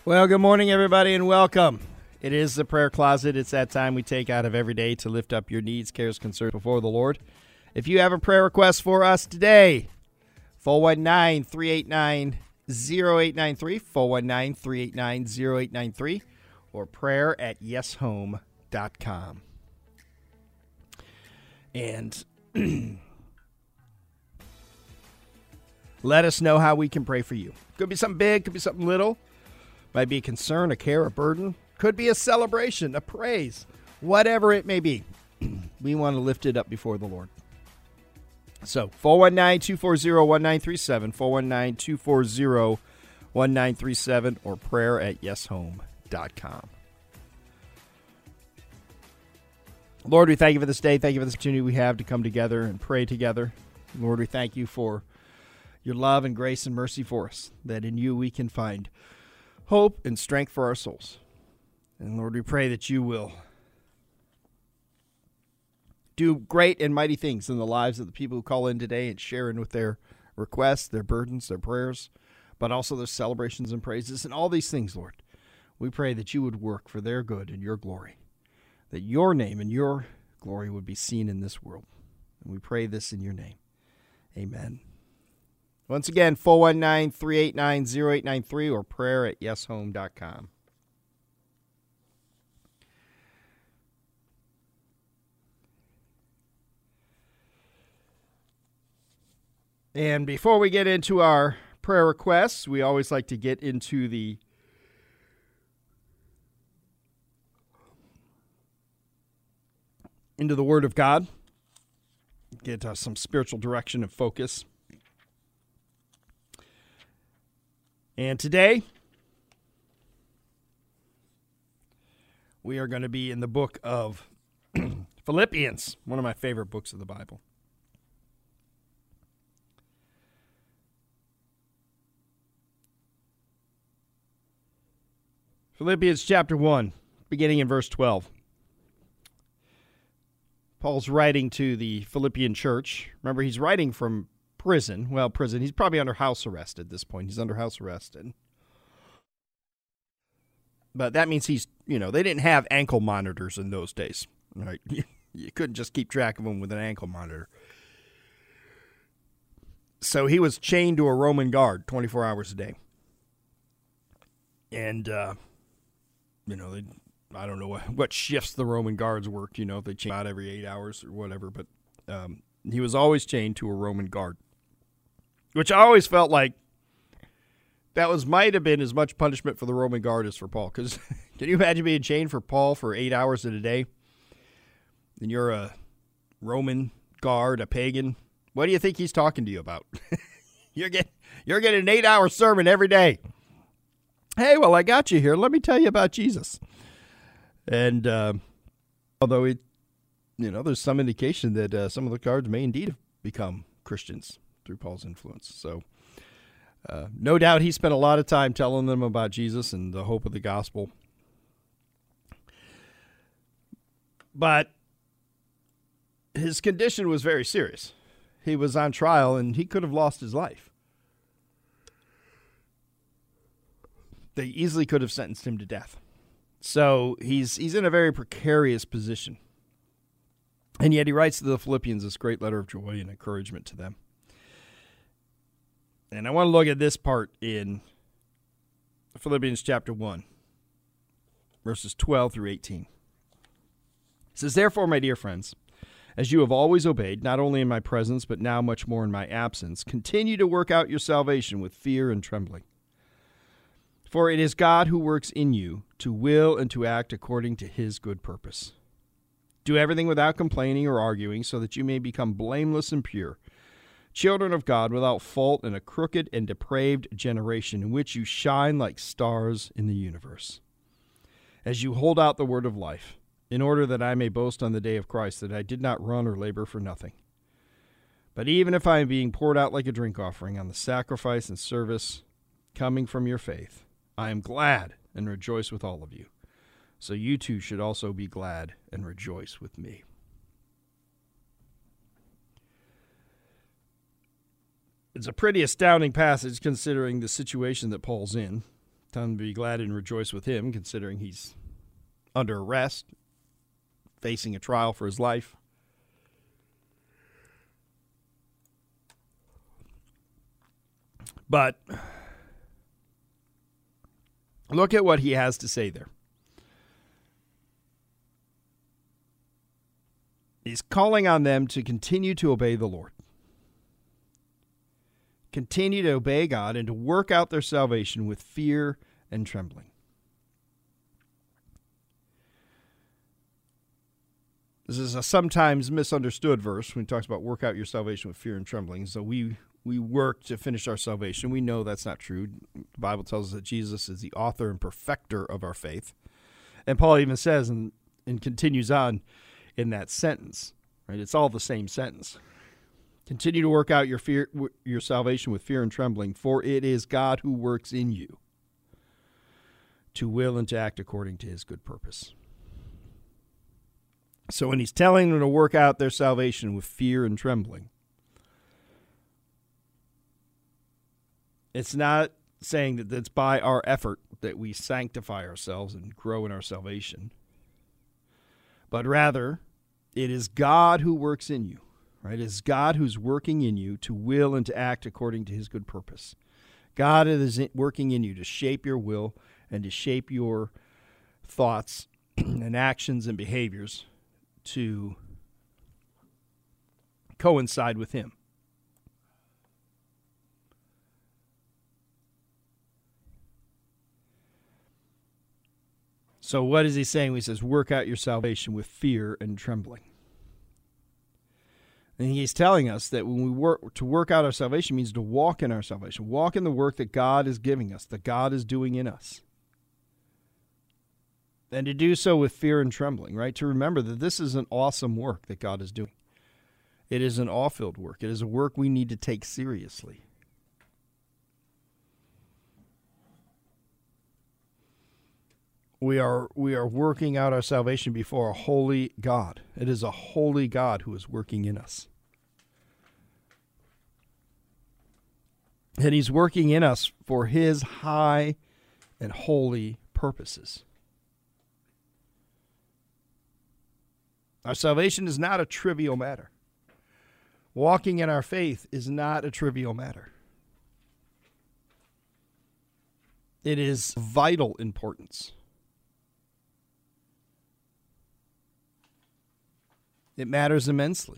Well, good morning, everybody, and welcome. It is the prayer closet. It's that time we take out of every day to lift up your needs, cares, concerns before the Lord. If you have a prayer request for us today, 419-389-0893, 419-389-0893, or prayer at yeshome.com. And let us know how we can pray for you. Could be something big, could be something little. Might be a concern, a care, a burden. Could be a celebration, a praise. Whatever it may be, we want to lift it up before the Lord. So, 419-240-1937, 419-240-1937, or prayer at yeshome.com. Lord, we thank you for this day. Thank you for this opportunity we have to come together and pray together. Lord, we thank you for your love and grace and mercy for us, that in you we can find hope and strength for our souls. And Lord, we pray that you will do great and mighty things in the lives of the people who call in today and share in with their requests, their burdens, their prayers, but also their celebrations and praises and all these things, Lord. We pray that you would work for their good and your glory, that your name and your glory would be seen in this world. And we pray this in your name. Amen. Once again, 419-389-0893 or prayer at yeshome.com. And before we get into our prayer requests, we always like to get into the Word of God, get some spiritual direction and focus. And today, we are going to be in the book of Philippians, one of my favorite books of the Bible. Philippians chapter 1, beginning in verse 12. Paul's writing to the Philippian church. Remember, he's writing from prison. Well, prison. He's probably under house arrest at this point. He's under house arrest. But that means they didn't have ankle monitors in those days. Right? You couldn't just keep track of him with an ankle monitor. So he was chained to a Roman guard 24 hours a day. And, I don't know what shifts the Roman guards worked, if they changed out every 8 hours or whatever. But he was always chained to a Roman guard. Which I always felt like that might have been as much punishment for the Roman guard as for Paul. Because can you imagine being chained for Paul for 8 hours in a day? And you're a Roman guard, a pagan. What do you think he's talking to you about? You're getting an 8-hour sermon every day. Hey, well, I got you here. Let me tell you about Jesus. And although there's some indication that some of the guards may indeed have become Christians through Paul's influence. So no doubt he spent a lot of time telling them about Jesus and the hope of the gospel. But his condition was very serious. He was on trial and he could have lost his life. They easily could have sentenced him to death. So he's in a very precarious position. And yet he writes to the Philippians this great letter of joy and encouragement to them. And I want to look at this part in Philippians chapter 1, verses 12 through 18. It says, "Therefore, my dear friends, as you have always obeyed, not only in my presence, but now much more in my absence, continue to work out your salvation with fear and trembling. For it is God who works in you to will and to act according to his good purpose. Do everything without complaining or arguing, so that you may become blameless and pure, children of God without fault in a crooked and depraved generation, in which you shine like stars in the universe. As you hold out the word of life, in order that I may boast on the day of Christ that I did not run or labor for nothing. But even if I am being poured out like a drink offering on the sacrifice and service coming from your faith, I am glad and rejoice with all of you. So you too should also be glad and rejoice with me." It's a pretty astounding passage considering the situation that Paul's in. Tell him to be glad and rejoice with him, considering he's under arrest, facing a trial for his life. But look at what he has to say there. He's calling on them to continue to obey the Lord. Continue to obey God and to work out their salvation with fear and trembling. This is a sometimes misunderstood verse when he talks about work out your salvation with fear and trembling. So we work to finish our salvation. We know that's not true. The Bible tells us that Jesus is the author and perfecter of our faith. And Paul even says and continues on in that sentence, right? It's all the same sentence. Continue to work out your salvation with fear and trembling, for it is God who works in you to will and to act according to his good purpose. So when he's telling them to work out their salvation with fear and trembling, it's not saying that it's by our effort that we sanctify ourselves and grow in our salvation, but rather it is God who works in you, right? It is God who's working in you to will and to act according to his good purpose. God is working in you to shape your will and to shape your thoughts and actions and behaviors to coincide with him. So what is he saying when he says, work out your salvation with fear and trembling? And he's telling us that when we work out our salvation means to walk in our salvation, walk in the work that God is giving us, that God is doing in us. And to do so with fear and trembling, right? To remember that this is an awesome work that God is doing. It is an awe-filled work. It is a work we need to take seriously. We are working out our salvation before a holy God. It is a holy God who is working in us. And he's working in us for his high and holy purposes. Our salvation is not a trivial matter. Walking in our faith is not a trivial matter. It is vital importance. It matters immensely.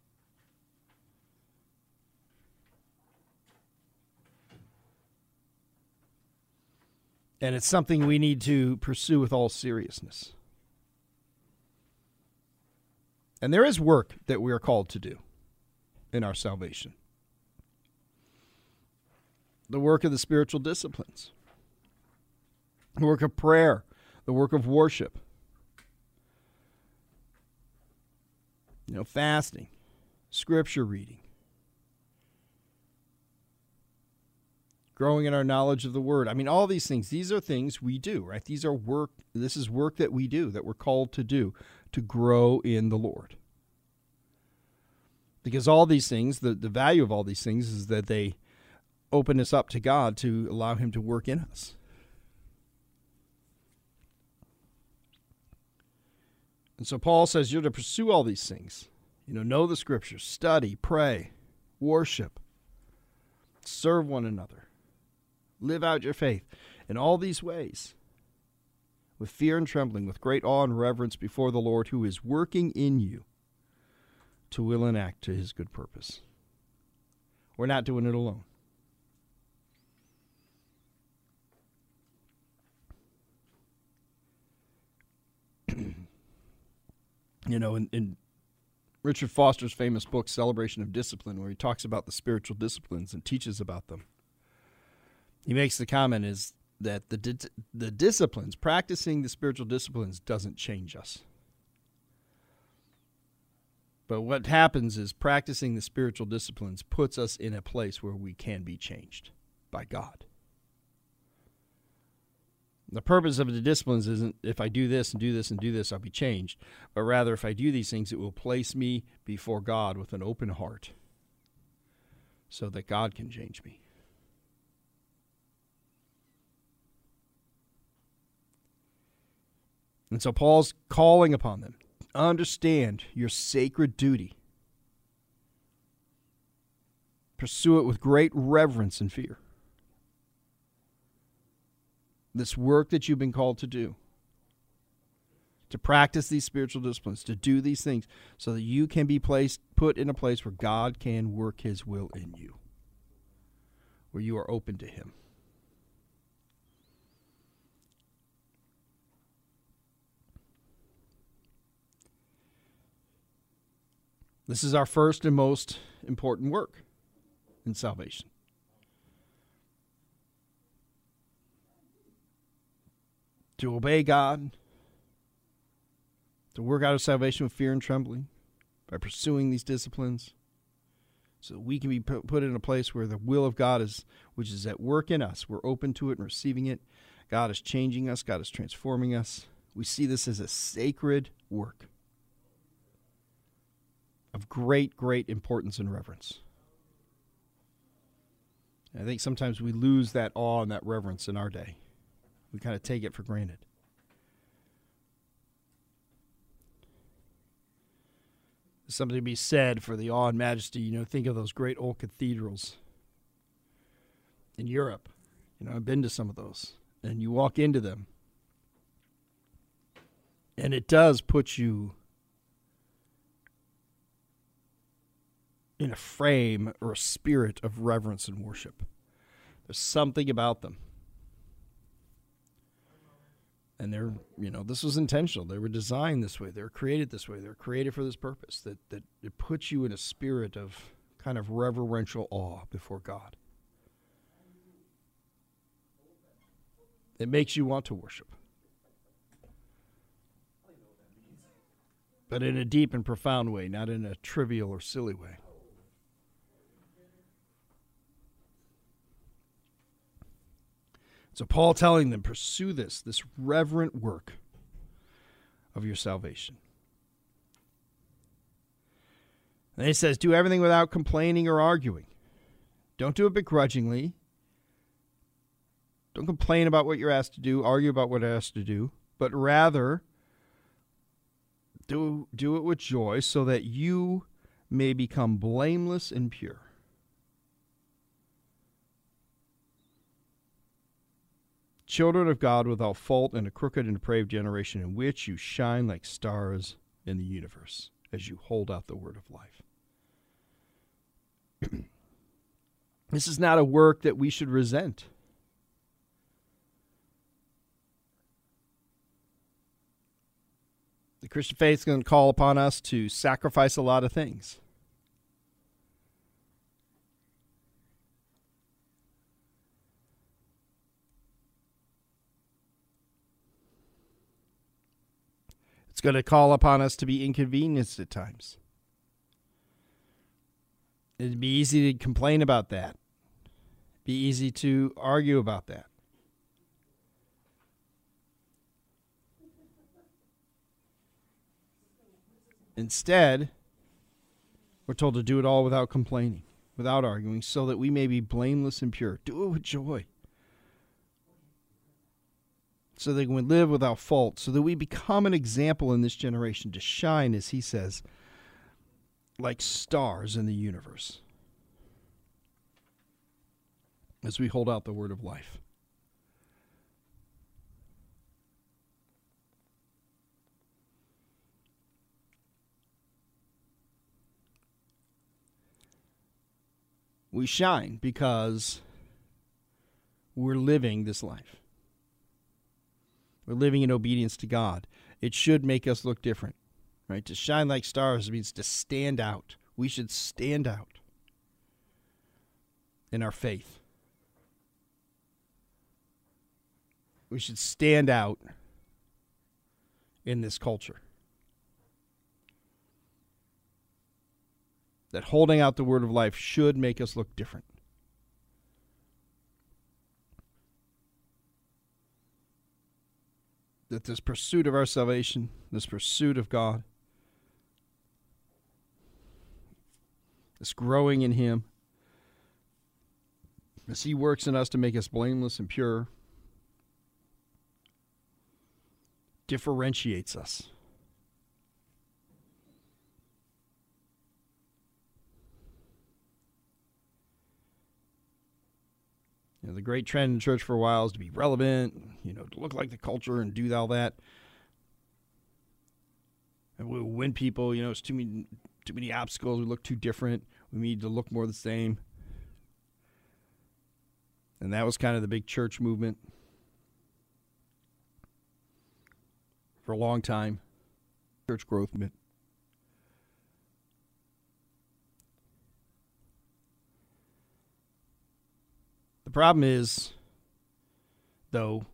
And it's something we need to pursue with all seriousness. And there is work that we are called to do in our salvation. The work of the spiritual disciplines. The work of prayer. The work of worship. Fasting, scripture reading, growing in our knowledge of the word. I mean, all these things, these are things we do, right? This is work that we do, that we're called to do, to grow in the Lord. Because all these things, the value of all these things is that they open us up to God to allow him to work in us. And so Paul says you're to pursue all these things. Know the scriptures, study, pray, worship, serve one another, live out your faith in all these ways with fear and trembling, with great awe and reverence before the Lord who is working in you to will and act to his good purpose. We're not doing it alone. In Richard Foster's famous book, Celebration of Discipline, where he talks about the spiritual disciplines and teaches about them, he makes the comment is that the disciplines, practicing the spiritual disciplines doesn't change us. But what happens is practicing the spiritual disciplines puts us in a place where we can be changed by God. The purpose of the disciplines isn't if I do this and do this and do this, I'll be changed. But rather, if I do these things, it will place me before God with an open heart so that God can change me. And so Paul's calling upon them. Understand your sacred duty. Pursue it with great reverence and fear. This work that you've been called to do, to practice these spiritual disciplines, to do these things so that you can be put in a place where God can work his will in you, where you are open to him. This is our first and most important work in salvation. To obey God, to work out our salvation with fear and trembling, by pursuing these disciplines, so that we can be put in a place where the will of God which is at work in us. We're open to it and receiving it. God is changing us. God is transforming us. We see this as a sacred work of great, great importance and reverence. And I think sometimes we lose that awe and that reverence in our day. We kind of take it for granted. There's something to be said for the awe and majesty. Think of those great old cathedrals in Europe. I've been to some of those. And you walk into them, and it does put you in a frame or a spirit of reverence and worship. There's something about them. And this was intentional. They were designed this way. They were created this way. They were created for this purpose, that it puts you in a spirit of kind of reverential awe before God. It makes you want to worship. But in a deep and profound way, not in a trivial or silly way. So Paul telling them, pursue this reverent work of your salvation. And he says, do everything without complaining or arguing. Don't do it begrudgingly. Don't complain about what you're asked to do, argue about what you're asked to do, but rather do it with joy so that you may become blameless and pure. Children of God without fault in a crooked and depraved generation in which you shine like stars in the universe as you hold out the word of life. This is not a work that we should resent. The Christian faith is going to call upon us to sacrifice a lot of things. It's going to call upon us to be inconvenienced at times. It'd be easy to complain about that. Be easy to argue about that. Instead, we're told to do it all without complaining, without arguing, so that we may be blameless and pure. Do it with joy. So that we live without fault, so that we become an example in this generation to shine, as he says, like stars in the universe as we hold out the word of life. We shine because we're living this life. We're living in obedience to God. It should make us look different, right? To shine like stars means to stand out. We should stand out in our faith. We should stand out in this culture. That holding out the word of life should make us look different. That this pursuit of our salvation, this pursuit of God, this growing in him, as he works in us to make us blameless and pure, differentiates us. The great trend in church for a while is to be relevant, to look like the culture and do all that. And we'll win people, it's too many obstacles. We look too different. We need to look more the same. And that was kind of the big church movement for a long time. Church growth movement. The problem is, though,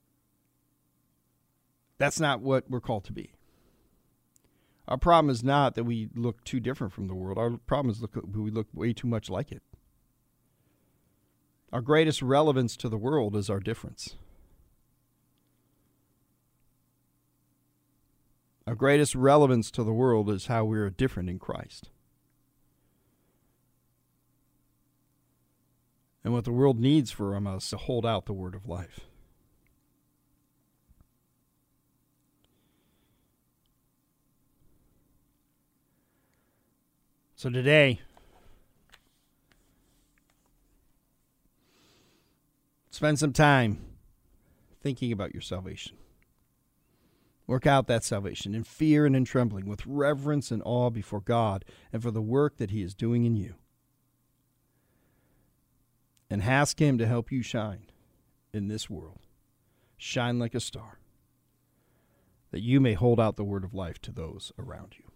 that's not what we're called to be. Our problem is not that we look too different from the world. Our problem is we look way too much like it. Our greatest relevance to the world is our difference. Our greatest relevance to the world is how we're different in Christ. And what the world needs from us is to hold out the word of life. So today, spend some time thinking about your salvation. Work out that salvation in fear and in trembling, with reverence and awe before God and for the work that He is doing in you. And ask Him to help you shine in this world. Shine like a star, that you may hold out the word of life to those around you.